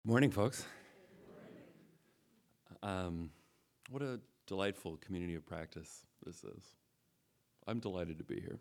Morning, folks. What a delightful community of practice this is. I'm delighted to be here.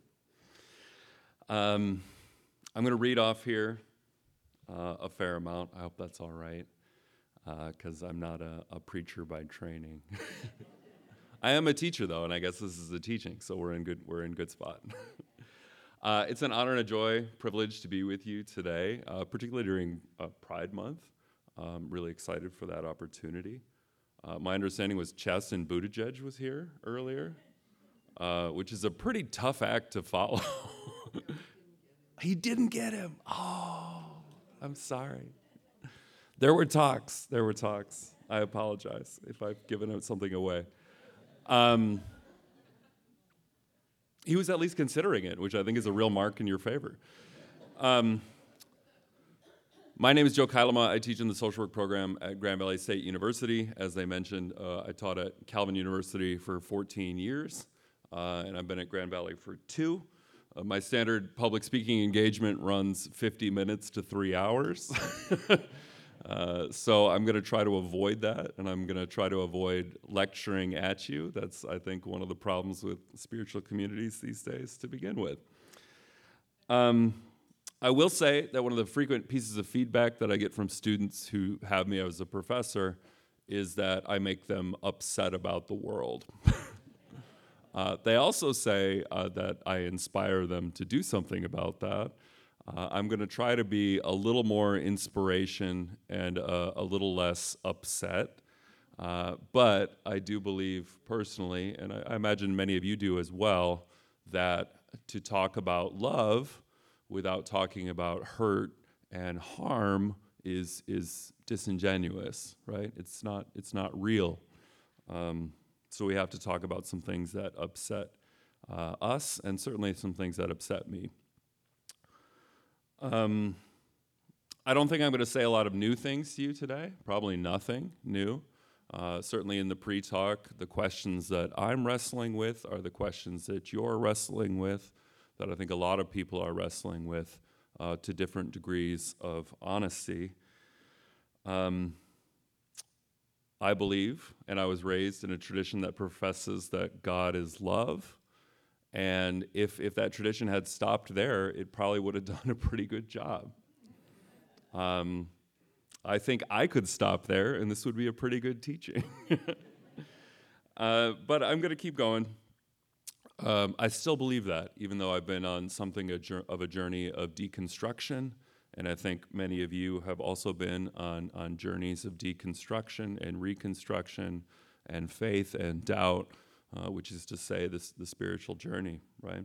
I'm going to read off here a fair amount. I hope that's all right, because I'm not a preacher by training. I am a teacher, though, and I guess this is a teaching, so we're in good spot. It's an honor and a joy, privilege to be with you today, particularly during Pride Month. I'm really excited for that opportunity. My understanding was Chestin Buttigieg was here earlier, which is a pretty tough act to follow. He didn't get him. Oh, I'm sorry. There were talks. I apologize if I've given something away. He was at least considering it, which I think is a real mark in your favor. My name is Joe Kailama. I teach in the social work program at Grand Valley State University. As they mentioned, I taught at Calvin University for 14 years, and I've been at Grand Valley for 2. My standard public speaking engagement runs 50 minutes to 3 hours. So I'm going to try to avoid that, and I'm going to try to avoid lecturing at you. That's, I think, one of the problems with spiritual communities these days to begin with. I will say that one of the frequent pieces of feedback that I get from students who have me as a professor is that I make them upset about the world. They also say that I inspire them to do something about that. I'm going to try to be a little more inspiration and a little less upset. But I do believe personally, and I imagine many of you do as well, that to talk about love without talking about hurt and harm is disingenuous, right? It's not real. So we have to talk about some things that upset us, and certainly some things that upset me. I don't think I'm going to say a lot of new things to you today. Probably nothing new. Certainly in the pre-talk, the questions that I'm wrestling with are the questions that you're wrestling with, that I think a lot of people are wrestling with to different degrees of honesty. I believe, and I was raised in a tradition that professes that God is love, and if that tradition had stopped there, it probably would have done a pretty good job. I think I could stop there, and this would be a pretty good teaching. But I'm going to keep going. I still believe that, even though I've been on something of a journey of deconstruction, and I think many of you have also been on journeys of deconstruction and reconstruction and faith and doubt, which is to say the spiritual journey, right?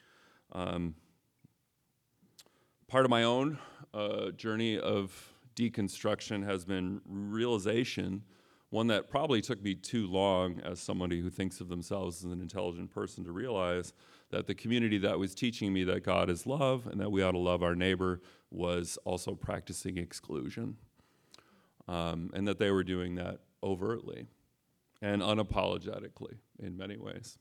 Part of my own journey of deconstruction has been realization, one that probably took me too long as somebody who thinks of themselves as an intelligent person to realize, that the community that was teaching me that God is love and that we ought to love our neighbor was also practicing exclusion, and that they were doing that overtly and unapologetically in many ways.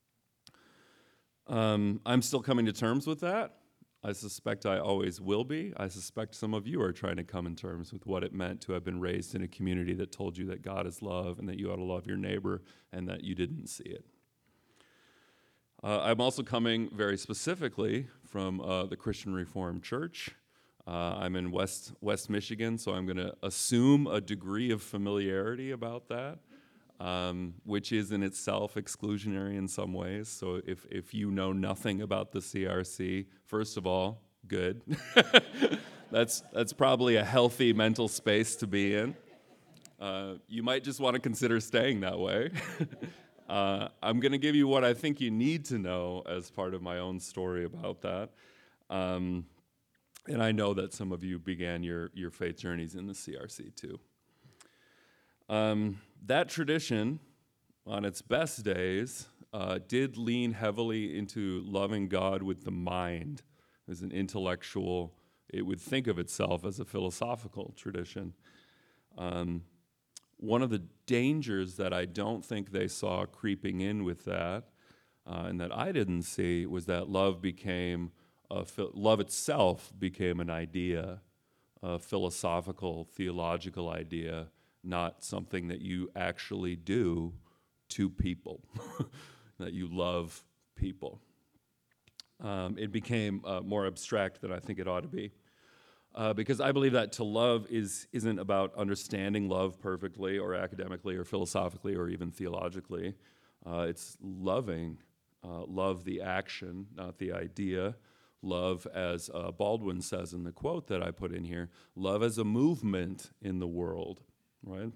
I'm still coming to terms with that. I suspect I always will be. I suspect some of you are trying to come in terms with what it meant to have been raised in a community that told you that God is love and that you ought to love your neighbor and that you didn't see it. I'm also coming very specifically from the Christian Reformed Church. I'm in West Michigan, so I'm going to assume a degree of familiarity about that, which is in itself exclusionary in some ways. So if you know nothing about the CRC, first of all, good. That's probably a healthy mental space to be in. You might just want to consider staying that way. I'm going to give you what I think you need to know as part of my own story about that. And I know that some of you began your faith journeys in the CRC too. That tradition, on its best days, did lean heavily into loving God with the mind. As an intellectual, it would think of itself as a philosophical tradition. One of the dangers that I don't think they saw creeping in with that, and that I didn't see, was that love itself became an idea a philosophical, theological idea, not something that you actually do to people, that you love people. It became more abstract than I think it ought to be. Because I believe that to love isn't about understanding love perfectly or academically or philosophically or even theologically. It's loving, love the action, not the idea. Love, as Baldwin says in the quote that I put in here, love as a movement in the world, right?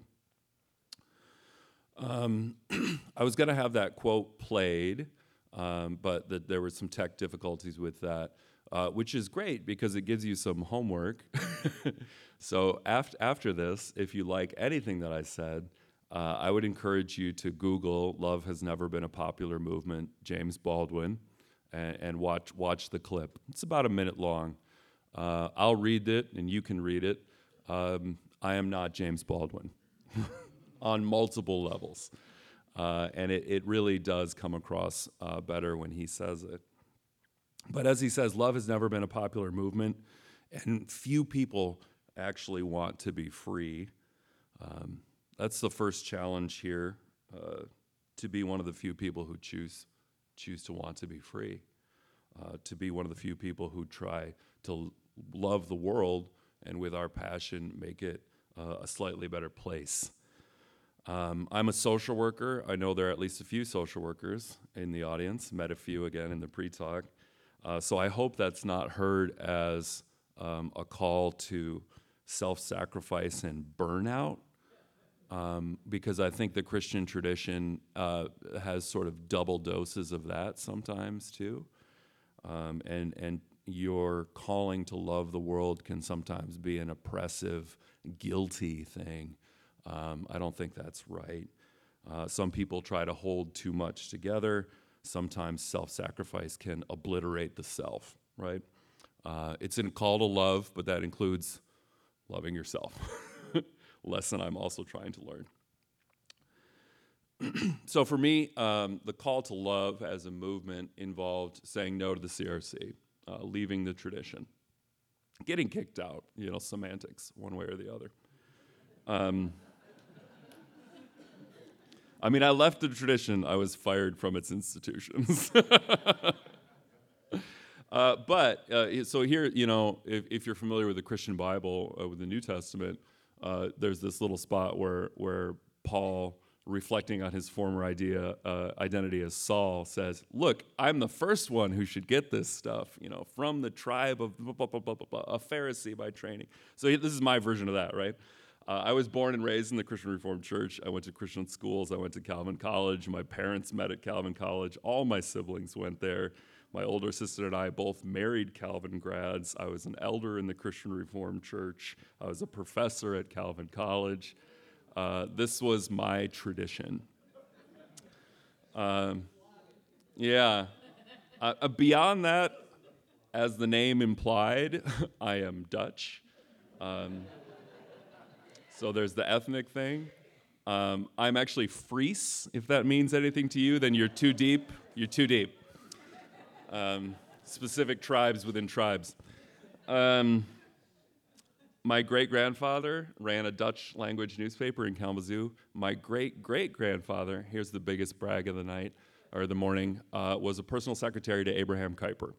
I was going to have that quote played, but there were some tech difficulties with that, which is great because it gives you some homework. So after this, if you like anything that I said, I would encourage you to Google "Love Has Never Been a Popular Movement," James Baldwin, and watch the clip. It's about a minute long. I'll read it, and you can read it. I am not James Baldwin on multiple levels. And it really does come across better when he says it. But as he says, love has never been a popular movement, and few people actually want to be free. That's the first challenge here, to be one of the few people who choose to want to be free, to be one of the few people who try to love the world and with our passion make it a slightly better place. I'm a social worker. I know there are at least a few social workers in the audience, met a few again in the pre-talk. So I hope that's not heard as a call to self-sacrifice and burnout, because I think the Christian tradition has sort of double doses of that sometimes too. And your calling to love the world can sometimes be an oppressive, guilty thing. I don't think that's right. Some people try to hold too much together. Sometimes self-sacrifice can obliterate the self, right? It's a call to love, but that includes loving yourself. Lesson I'm also trying to learn. So for me, the call to love as a movement involved saying no to the CRC, leaving the tradition, getting kicked out, semantics, one way or the other. I mean, I left the tradition. I was fired from its institutions. So here, if you're familiar with the Christian Bible, with the New Testament, there's this little spot where Paul, reflecting on his former identity as Saul, says, "Look, I'm the first one who should get this stuff, from the tribe of blah, blah, blah, blah, blah, blah, a Pharisee by training." So this is my version of that, right? I was born and raised in the Christian Reformed Church. I went to Christian schools. I went to Calvin College. My parents met at Calvin College. All my siblings went there. My older sister and I both married Calvin grads. I was an elder in the Christian Reformed Church. I was a professor at Calvin College. This was my tradition. Yeah. Beyond that, as the name implied, I am Dutch. So there's the ethnic thing. I'm actually Fries. If that means anything to you, then you're too deep. You're too deep. Specific tribes within tribes. My great-grandfather ran a Dutch language newspaper in Kalamazoo. My great-great-grandfather, here's the biggest brag of the night, or the morning, was a personal secretary to Abraham Kuyper.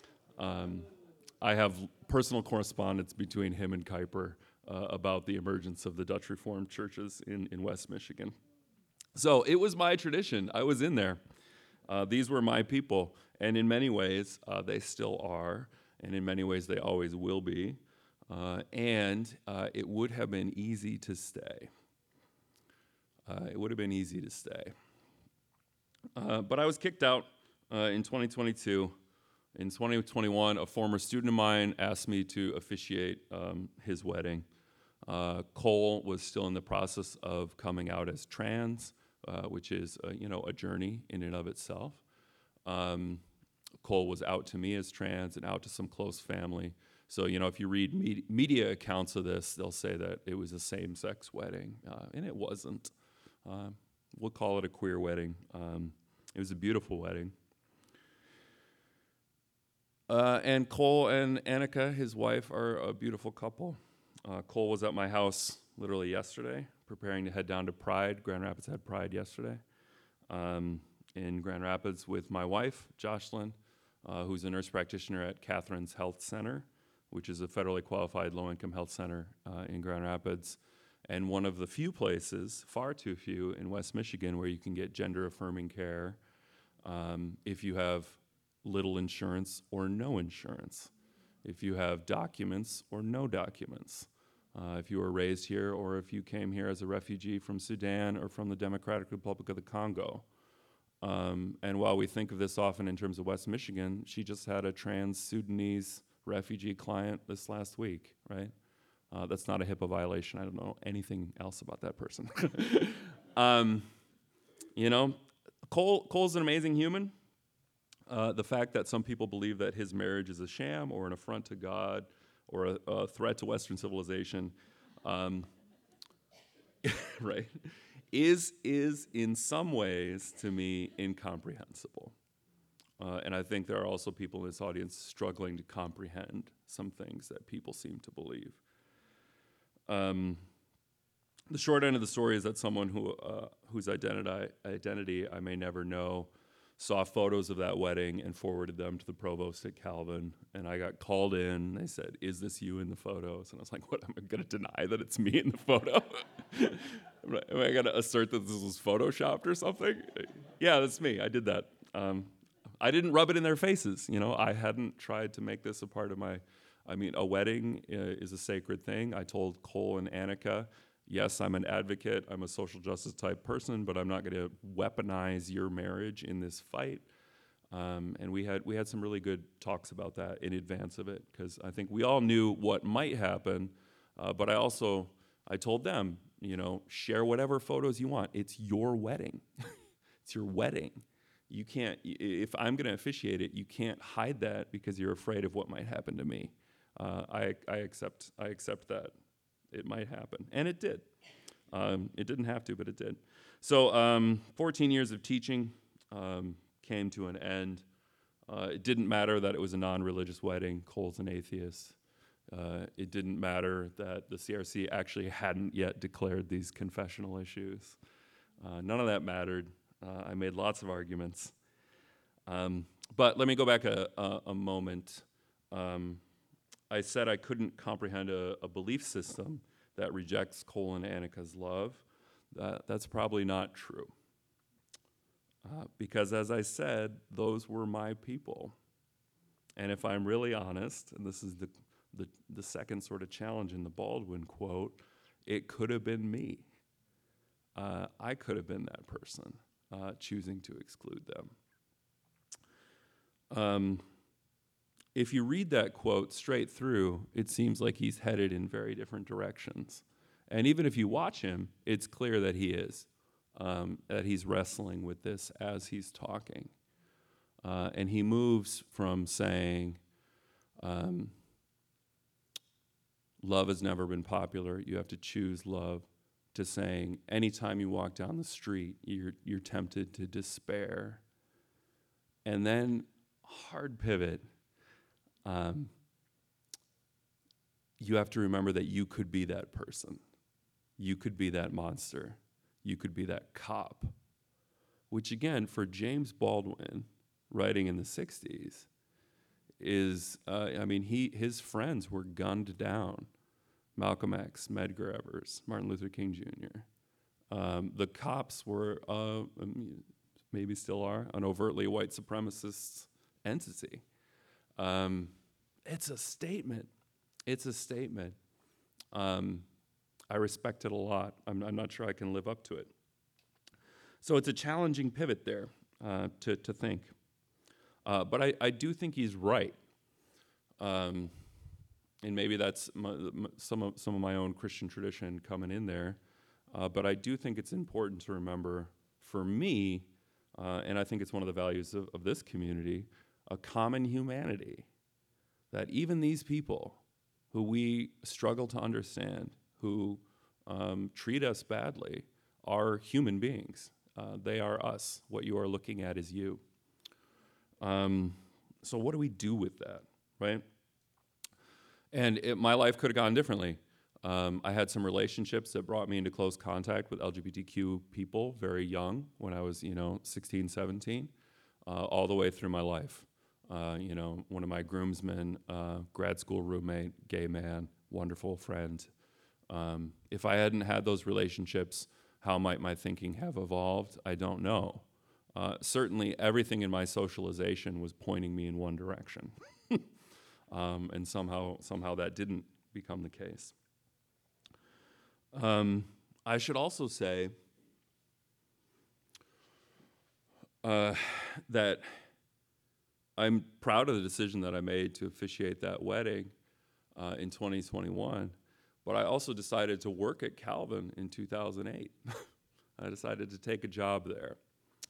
I have personal correspondence between him and Kuyper about the emergence of the Dutch Reformed churches in West Michigan. So it was my tradition. I was in there. These were my people. And in many ways, they still are. And in many ways, they always will be. And it would have been easy to stay. It would have been easy to stay. But I was kicked out in 2022. In 2021, a former student of mine asked me to officiate his wedding. Cole was still in the process of coming out as trans, which is a journey in and of itself. Cole was out to me as trans and out to some close family. So, if you read media accounts of this, they'll say that it was a same-sex wedding, and it wasn't. We'll call it a queer wedding. It was a beautiful wedding. And Cole and Annika, his wife, are a beautiful couple. Cole was at my house literally yesterday, preparing to head down to Pride. Grand Rapids had Pride yesterday. In Grand Rapids with my wife, Jocelyn, who's a nurse practitioner at Catherine's Health Center, which is a federally qualified low-income health center in Grand Rapids, and one of the few places, far too few, in West Michigan where you can get gender-affirming care if you have little insurance or no insurance, if you have documents or no documents, if you were raised here or if you came here as a refugee from Sudan or from the Democratic Republic of the Congo. And while we think of this often in terms of West Michigan, she just had a trans Sudanese refugee client this last week, right? That's not a HIPAA violation. I don't know anything else about that person. You know, Cole's an amazing human. The fact that some people believe that his marriage is a sham or an affront to God or a threat to Western civilization, right, is in some ways, to me, incomprehensible. And I think there are also people in this audience struggling to comprehend some things that people seem to believe. The short end of the story is that someone whose identity I may never know saw photos of that wedding and forwarded them to the provost at Calvin. And I got called in. They said, "Is this you in the photos?" And I was like, "What? Am I going to deny that it's me in the photo? Am I going to assert that this was photoshopped or something?" Yeah, that's me. I did that. I didn't rub it in their faces. You know, I hadn't tried to make this a part of my. I mean, a wedding is a sacred thing. I told Cole and Annika, yes, I'm an advocate, I'm a social justice type person, but I'm not going to weaponize your marriage in this fight. And we had some really good talks about that in advance of it, because I think we all knew what might happen. But I told them, you know, share whatever photos you want. It's your wedding. It's your wedding. You can't. If I'm going to officiate it, you can't hide that because you're afraid of what might happen to me. I accept that it might happen, and it did. It didn't have to, but it did. So 14 years of teaching came to an end. It didn't matter that it was a non-religious wedding. Cole's an atheist. It didn't matter that the CRC actually hadn't yet declared these confessional issues. None of that mattered. I made lots of arguments. But let me go back a moment. I said I couldn't comprehend a belief system that rejects Cole and Annika's love. That's probably not true. Because as I said, those were my people. And if I'm really honest, and this is the second sort of challenge in the Baldwin quote, it could have been me. I could have been that person choosing to exclude them. If you read that quote straight through, it seems like he's headed in very different directions. And even if you watch him, it's clear that he is, that he's wrestling with this as he's talking. And he moves from saying, love has never been popular, you have to choose love, to saying, anytime you walk down the street, you're tempted to despair. And then, hard pivot, you have to remember that you could be that person. You could be that monster. You could be that cop. Which again, for James Baldwin, writing in the 60s, is, his friends were gunned down. Malcolm X, Medgar Evers, Martin Luther King Jr. The cops were, maybe still are, an overtly white supremacist entity. It's a statement. It's a statement. I respect it a lot. I'm not sure I can live up to it. So it's a challenging pivot there to think. But I do think he's right. And maybe that's some of my own Christian tradition coming in there. But I do think it's important to remember, for me, and I think it's one of the values of this community, a common humanity. That even these people who we struggle to understand, who treat us badly, are human beings. They are us. What you are looking at is you. So what do we do with that, right? And my life could have gone differently. I had some relationships that brought me into close contact with LGBTQ people very young, when I was, 16, 17, all the way through my life. One of my groomsmen, grad school roommate, gay man, wonderful friend. If I hadn't had those relationships, how might my thinking have evolved? I don't know. Certainly, everything in my socialization was pointing me in one direction, and somehow that didn't become the case. I should also say that I'm proud of the decision that I made to officiate that wedding in 2021, but I also decided to work at Calvin in 2008. I decided to take a job there.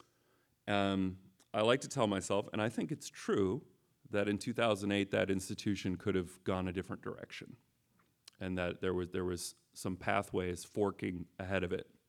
I like to tell myself, and I think it's true, that in 2008 that institution could have gone a different direction, and that there was some pathways forking ahead of it.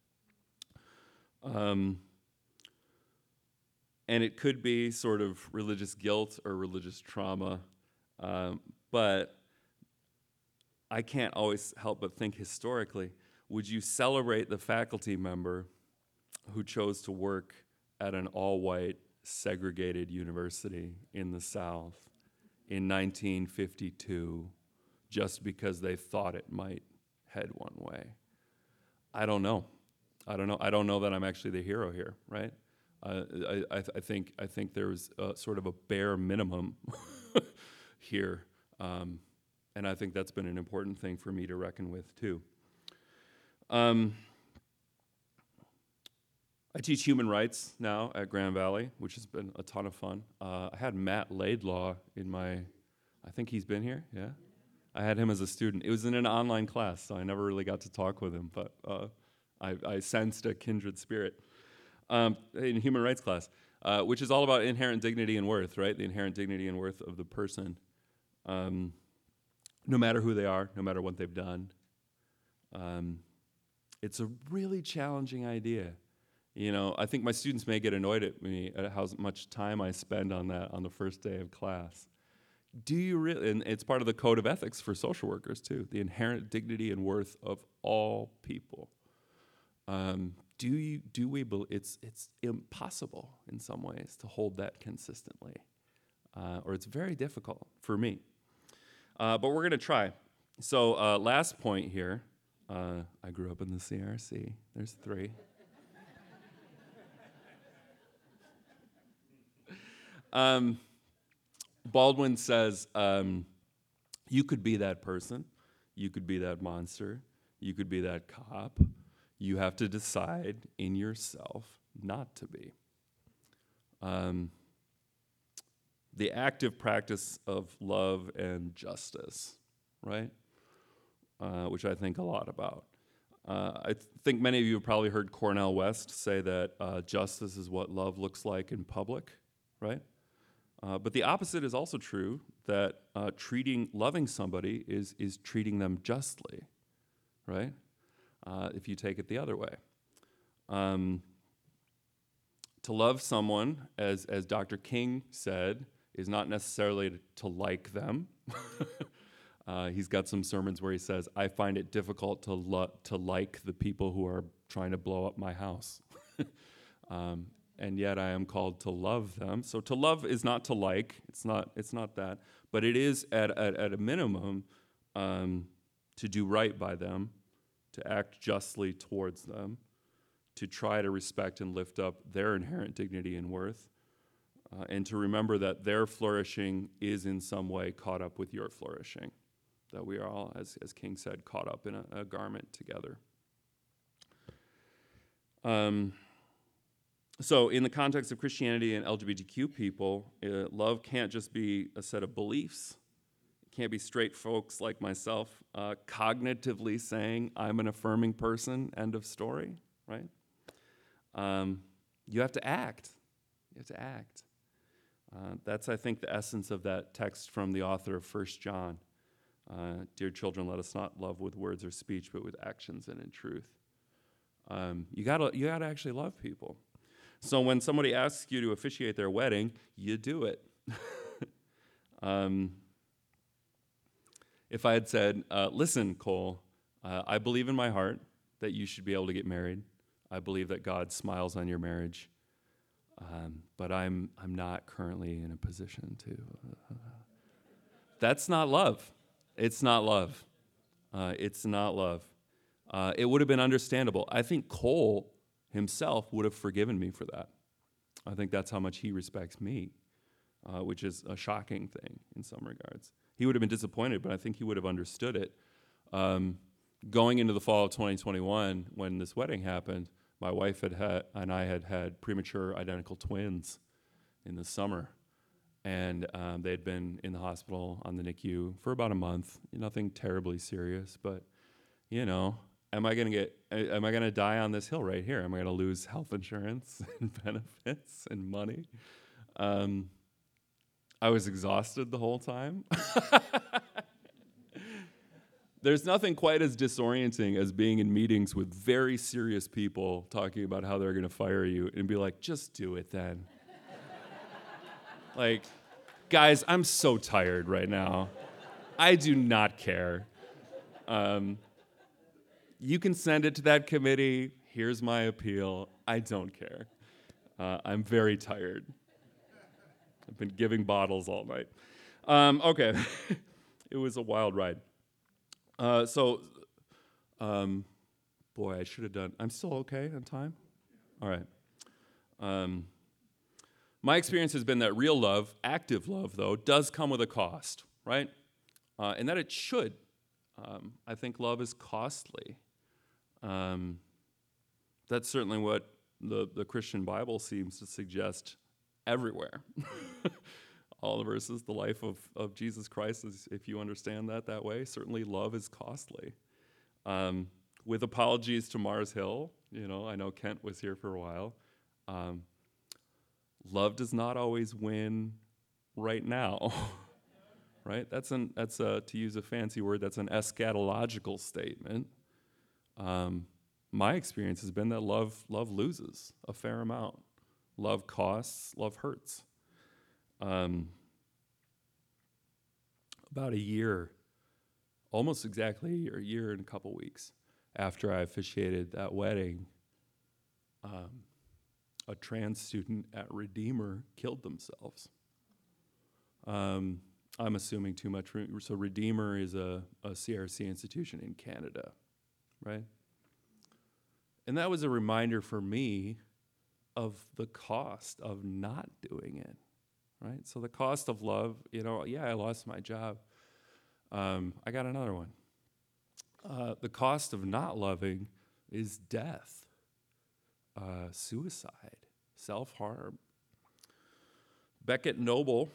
And it could be sort of religious guilt or religious trauma, but I can't always help but think historically, would you celebrate the faculty member who chose to work at an all-white segregated university in the South in 1952 just because they thought it might head one way? I don't know. I don't know that I'm actually the hero here, right? I think there's sort of a bare minimum here, and I think that's been an important thing for me to reckon with too. I teach human rights now at Grand Valley, which has been a ton of fun. I had Matt Laidlaw in I think he's been here, yeah? I had him as a student. It was in an online class, so I never really got to talk with him, but I sensed a kindred spirit. In human rights class, which is all about inherent dignity and worth, right? The inherent dignity and worth of the person, no matter who they are, no matter what they've done. It's a really challenging idea. I think my students may get annoyed at me at how much time I spend on that on the first day of class. Do you really? And it's part of the code of ethics for social workers too, the inherent dignity and worth of all people. Do we believe it's impossible in some ways to hold that consistently, or it's very difficult for me, but we're going to try. So last point here, I grew up in the CRC. There's 3. Baldwin says, you could be that person, you could be that monster, you could be that cop. You have to decide in yourself not to be. The active practice of love and justice, right? Which I think a lot about. I think many of you have probably heard Cornel West say that justice is what love looks like in public, right? But the opposite is also true, that loving somebody is treating them justly, right? If you take it the other way. To love someone, as Dr. King said, is not necessarily to like them. He's got some sermons where he says, I find it difficult to like the people who are trying to blow up my house. And yet I am called to love them. So to love is not to like, it's not that, but it is at a minimum to do right by them, to act justly towards them, to try to respect and lift up their inherent dignity and worth, and to remember that their flourishing is in some way caught up with your flourishing, that we are all, as King said, caught up in a garment together. So in the context of Christianity and LGBTQ people, love can't just be a set of beliefs. Can't be straight folks like myself cognitively saying, I'm an affirming person, end of story, right? You have to act. You have to act. That's, I think, the essence of that text from the author of 1 John. Dear children, let us not love with words or speech, but with actions and in truth. You gotta actually love people. So when somebody asks you to officiate their wedding, you do it. If I had said, listen, Cole, I believe in my heart that you should be able to get married. I believe that God smiles on your marriage. But I'm not currently in a position to. That's not love. It's not love. It's not love. It would have been understandable. I think Cole himself would have forgiven me for that. I think that's how much he respects me, which is a shocking thing in some regards. He would have been disappointed, but I think he would have understood it. Going into the fall of 2021, when this wedding happened, my wife and I had premature identical twins in the summer. And they had been in the hospital on the NICU for about a month. Nothing terribly serious, but, am I gonna die on this hill right here? Am I gonna lose health insurance and benefits and money? I was exhausted the whole time. There's nothing quite as disorienting as being in meetings with very serious people talking about how they're gonna fire you and be like, just do it then. Like, guys, I'm so tired right now. I do not care. You can send it to that committee. Here's my appeal. I don't care. I'm very tired. I've been giving bottles all night. Okay. It was a wild ride. Boy, I should have done. I'm still okay on time? All right. My experience has been that real love, active love, though, does come with a cost, right? And that it should. I think love is costly. That's certainly what the Christian Bible seems to suggest everywhere. All the verses, the life of Jesus Christ, is, if you understand that way, certainly love is costly. With apologies to Mars Hill, I know Kent was here for a while. Love does not always win right now, right? That's to use a fancy word, that's an eschatological statement. My experience has been that love loses a fair amount. Love costs, love hurts. About a year, almost exactly a year and a couple weeks after I officiated that wedding, a trans student at Redeemer killed themselves. I'm assuming too much. So Redeemer is a CRC institution in Canada, right? And that was a reminder for me of the cost of not doing it, right? So the cost of love, I lost my job. I got another one. The cost of not loving is death, suicide, self-harm. Beckett Noble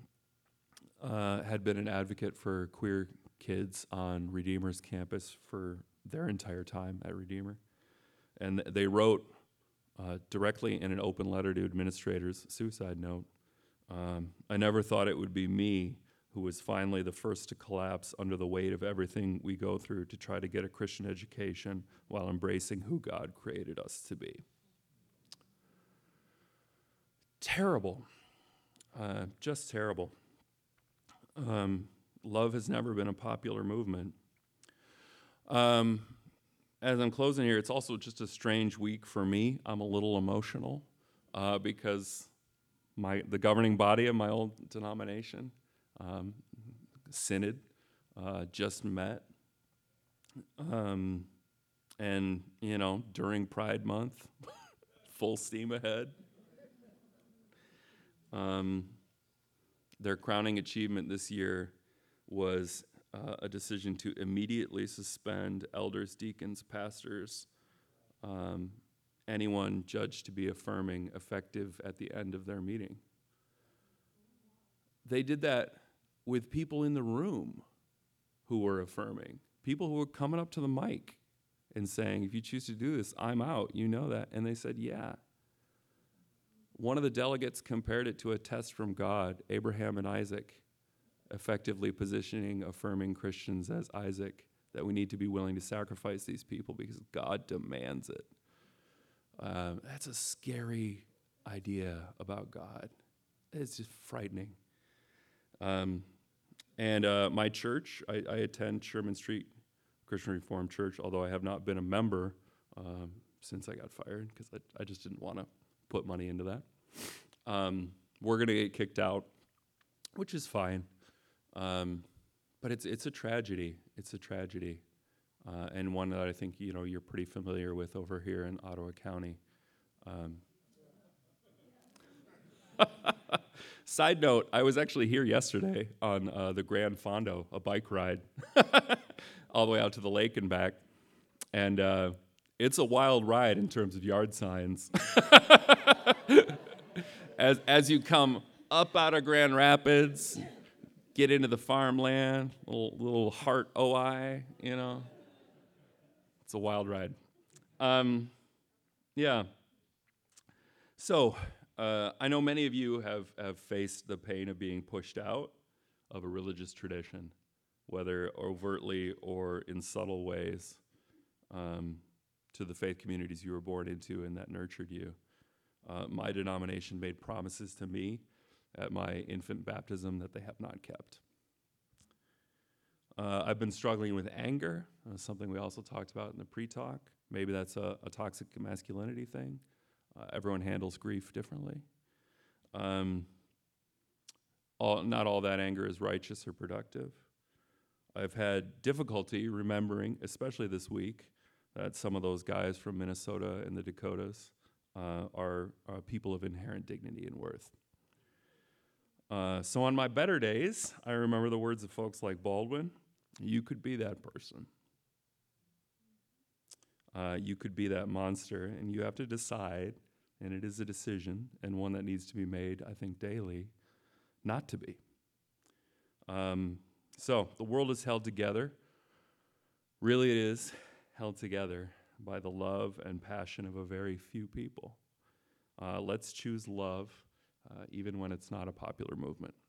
had been an advocate for queer kids on Redeemer's campus for their entire time at Redeemer. And they wrote directly in an open letter to administrators, suicide note, I never thought it would be me who was finally the first to collapse under the weight of everything we go through to try to get a Christian education while embracing who God created us to be. Terrible. Just terrible. Love has never been a popular movement. As I'm closing here, it's also just a strange week for me. I'm a little emotional because the governing body of my old denomination, Synod, just met. And, during Pride Month, full steam ahead. Their crowning achievement this year was a decision to immediately suspend elders, deacons, pastors, anyone judged to be affirming, effective at the end of their meeting. They did that with people in the room who were affirming, people who were coming up to the mic and saying, if you choose to do this, I'm out, you know that. And they said, yeah. One of the delegates compared it to a test from God, Abraham and Isaac, effectively positioning affirming Christians as Isaac, that we need to be willing to sacrifice these people because God demands it. That's a scary idea about God. It's just frightening. And my church, I attend Sherman Street Christian Reformed Church, although I have not been a member since I got fired because I just didn't want to put money into that. We're going to get kicked out, which is fine. But it's a tragedy. It's a tragedy. And one that I think, you're pretty familiar with over here in Ottawa County. Side note, I was actually here yesterday on the Grand Fondo, a bike ride, all the way out to the lake and back. And it's a wild ride in terms of yard signs. As you come up out of Grand Rapids, get into the farmland, little Hart OI, It's a wild ride. Yeah. So, I know many of you have faced the pain of being pushed out of a religious tradition, whether overtly or in subtle ways, to the faith communities you were born into and that nurtured you. My denomination made promises to me at my infant baptism that they have not kept. I've been struggling with anger, something we also talked about in the pre-talk. Maybe that's a toxic masculinity thing. Everyone handles grief differently. Not all that anger is righteous or productive. I've had difficulty remembering, especially this week, that some of those guys from Minnesota and the Dakotas are people of inherent dignity and worth. So on my better days, I remember the words of folks like Baldwin. You could be that person. You could be that monster, and you have to decide, and it is a decision, and one that needs to be made, I think, daily, not to be. So the world is held together. Really, it is held together by the love and passion of a very few people. Let's choose love, even when it's not a popular movement.